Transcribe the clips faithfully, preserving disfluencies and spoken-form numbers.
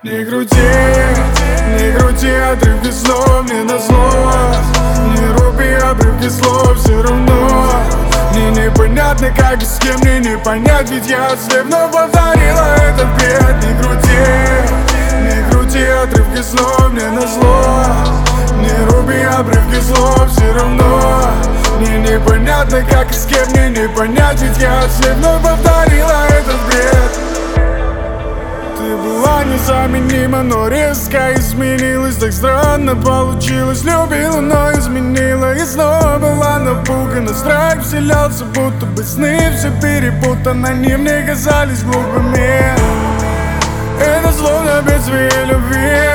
Не крути, не крути отрывки слов мне назло. Не руби обрывки слов все равно. Мне непонятно, как и с кем, мне не понять, ведь я слепно повторила этот бред. Не крути, не крути отрывки слов мне назло. Не руби обрывки слов все равно. Мне непонятно, как и с кем, мне не понять, ведь я слепно повторила этот бред. Ты была незаменима, но резко изменилась. Так странно получилось, любила, но изменила. И снова была напугана, страх вселялся, будто бы сны все перепутаны. Они мне казались глупыми. Это словно без твоей любви.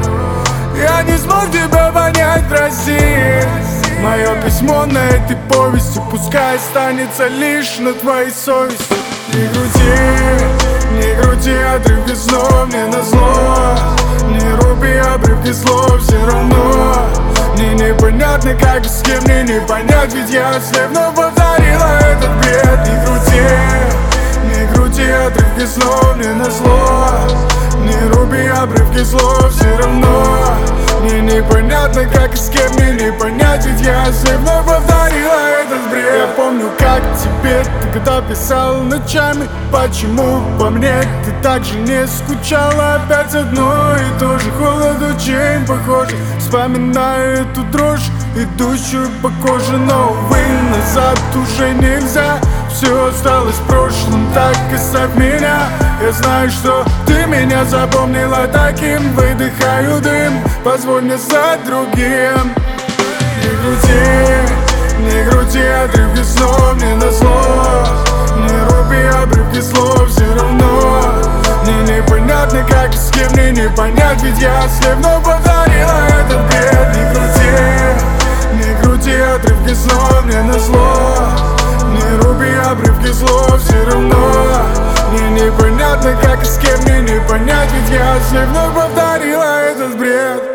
Я не смог тебя понять, прости. Мое письмо на этой повести пускай останется лишь на твоей совести. Не крути, не крути отрывки слов мне назло. Не руби обрывки слов все равно. Мне непонятно, как и с кем, мне не понять, ведь я слепно повторила этот бред. Не крути, не крути отрывки слов мне назло. Не руби обрывки слов все равно. Мне непонятно, как и с кем, мне не понять, ведь я слепно повторила этот бред. Я помню, как тебе ты когда писал ночами. Почему по мне ты так же не скучала? Опять одно и то же, холод очень похожий. Вспоминаю эту дрожь, идущую по коже. Но, увы, назад уже нельзя. Все осталось в прошлом, так оставь меня. Я знаю, что ты меня запомнила таким. Выдыхаю дым, позволь мне стать другим. Не крути, не крути отрывки слов мне назло. Не руби обрывки слов все равно. Мне непонятно, как и с кем, мне не понять, ведь я слепно повторила этот бред. Не крути, не крути отрывки слов мне назло. Не руби обрывки слов все равно. Мне непонятно, как и с кем, мне не понять, ведь я слепно повторила этот бред.